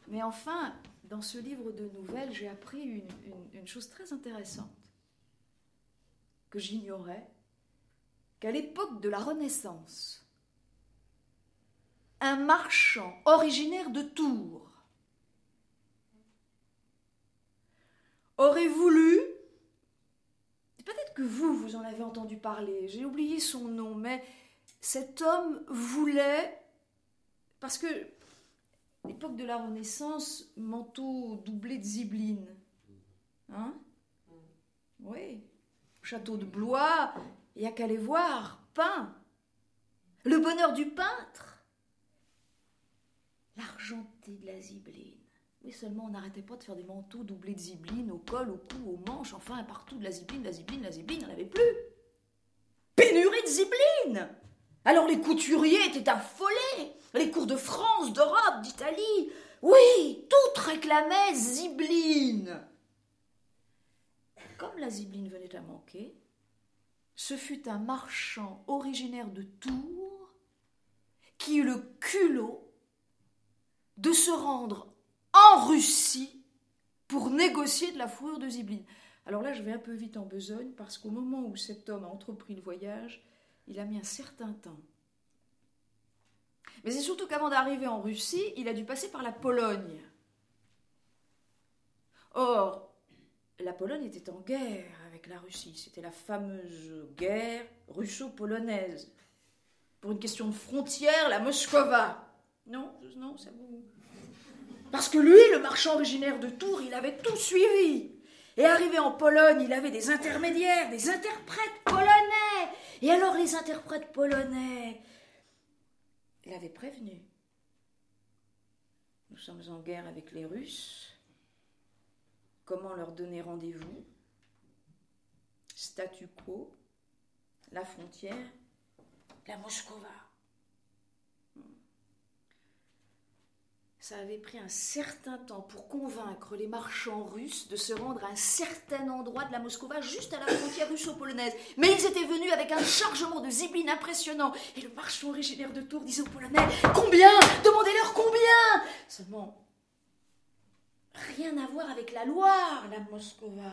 Mais enfin, dans ce livre de nouvelles, j'ai appris une chose très intéressante que j'ignorais, qu'à l'époque de la Renaissance, un marchand originaire de Tours aurait voulu, peut-être que vous en avez entendu parler, j'ai oublié son nom, mais cet homme voulait, parce que l'époque de la Renaissance, manteau doublé de zibeline, hein? Oui, château de Blois, il n'y a qu'à les voir, peint. Le bonheur du peintre, l'argenté de la zibeline. Oui, seulement on n'arrêtait pas de faire des manteaux doublés de zibeline, au col, au cou, aux manches, enfin partout de la zibeline, on n'avait plus. Pénurie de zibeline. Alors les couturiers étaient affolés, les cours de France, d'Europe, d'Italie, oui, toutes réclamaient zibeline. Comme la zibeline venait à manquer, ce fut un marchand originaire de Tours qui eut le culot de se rendre en Russie pour négocier de la fourrure de zibeline. Alors là, je vais un peu vite en besogne parce qu'au moment où cet homme a entrepris le voyage, il a mis un certain temps. Mais c'est surtout qu'avant d'arriver en Russie, il a dû passer par la Pologne. Or, la Pologne était en guerre avec la Russie. C'était la fameuse guerre russo-polonaise. Pour une question de frontière, la Moskova. Non, ça vous... Parce que lui, le marchand originaire de Tours, il avait tout suivi. Et arrivé en Pologne, il avait des intermédiaires, des interprètes polonais. Et alors les interprètes polonais l'avaient prévenu. Nous sommes en guerre avec les Russes. Comment leur donner rendez-vous? Statu quo, la frontière, la Moskova. Ça avait pris un certain temps pour convaincre les marchands russes de se rendre à un certain endroit de la Moskova, juste à la frontière russo-polonaise. Mais ils étaient venus avec un chargement de zibeline impressionnant. Et le marchand originaire de Tours disait aux Polonais: combien? Demandez-leur combien? Seulement, rien à voir avec la Loire, la Moskova.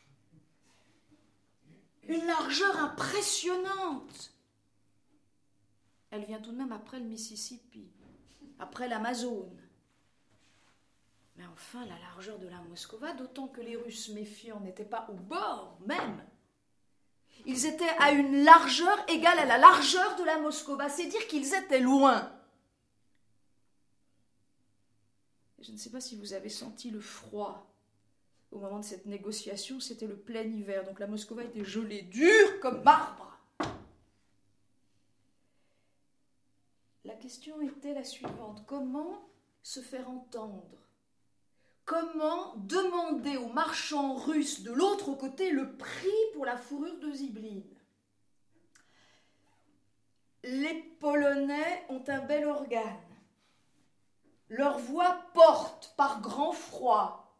Une largeur impressionnante. Elle vient tout de même après le Mississippi, après l'Amazone. Mais enfin, la largeur de la Moskova, d'autant que les Russes méfiants n'étaient pas au bord même. Ils étaient à une largeur égale à la largeur de la Moskova, c'est dire qu'ils étaient loin. Je ne sais pas si vous avez senti le froid. Au moment de cette négociation, c'était le plein hiver, donc la Moskova était gelée, dure comme marbre. La question était la suivante: comment se faire entendre? Comment demander aux marchands russes de l'autre côté le prix pour la fourrure de zibeline? Les Polonais ont un bel organe. Leur voix porte par grand froid.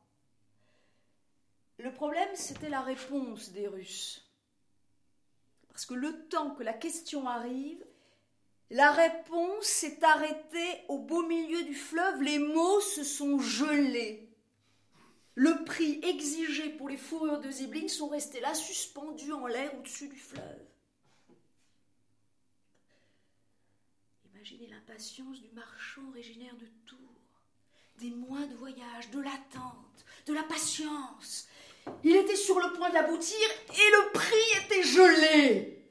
Le problème, c'était la réponse des Russes. Parce que le temps que la question arrive, la réponse s'est arrêtée au beau milieu du fleuve, les mots se sont gelés. Le prix exigé pour les fourrures de zibeline sont restés là, suspendus en l'air au-dessus du fleuve. Imaginez l'impatience du marchand originaire de Tours. Des mois de voyage, de l'attente, de la patience. Il était sur le point d'aboutir et le prix était gelé.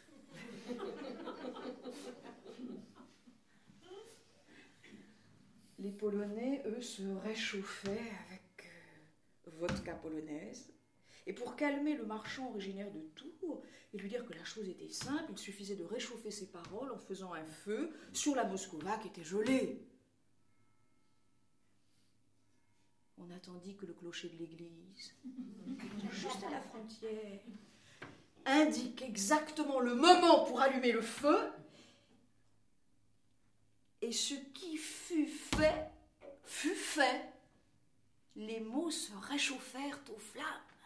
Les Polonais, eux, se réchauffaient avec vodka polonaise. Et pour calmer le marchand originaire de Tours et lui dire que la chose était simple, il suffisait de réchauffer ses paroles en faisant un feu sur la Moskova qui était gelée. On attendit que le clocher de l'église, juste à la frontière, indique exactement le moment pour allumer le feu. Et ce qui fut fait, fut fait. Les mots se réchauffèrent aux flammes.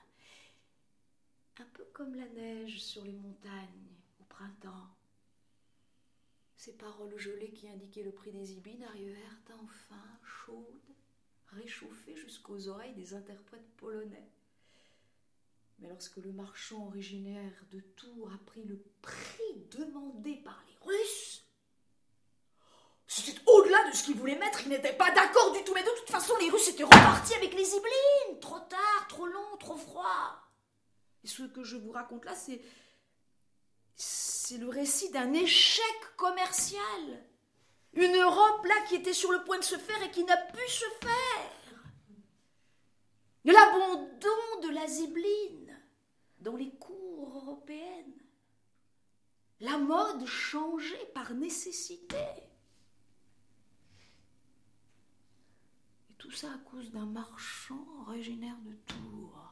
Un peu comme la neige sur les montagnes au printemps. Ces paroles gelées qui indiquaient le prix des zibeline arrivèrent enfin chaudes réchauffé jusqu'aux oreilles des interprètes polonais. Mais lorsque le marchand originaire de Tours a pris le prix demandé par les Russes, c'était au-delà de ce qu'il voulait mettre, il n'était pas d'accord du tout. Mais de toute façon, les Russes étaient repartis avec les Yvelines. Trop tard, trop long, trop froid. Et ce que je vous raconte là, c'est le récit d'un échec commercial. Une Europe là qui était sur le point de se faire et qui n'a pu se faire. L'abandon de la Zibline dans les cours européennes. La mode changée par nécessité. Et tout ça à cause d'un marchand originaire de Tours.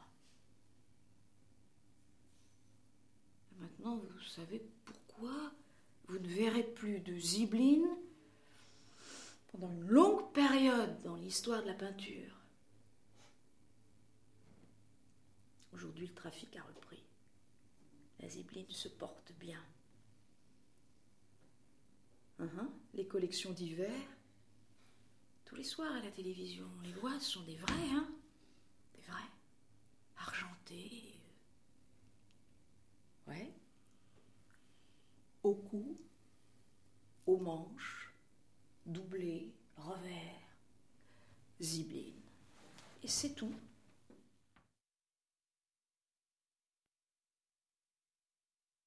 Et maintenant, vous savez pourquoi vous ne verrez plus de Zibline pendant une longue période dans l'histoire de la peinture. Aujourd'hui, le trafic a repris. La Zibline se porte bien. Les collections d'hiver, tous les soirs à la télévision, on les voit, ce sont des vrais, des vrais, argentés. Ouais. Au cou, aux manches, doublés, revers, Zibline. Et c'est tout.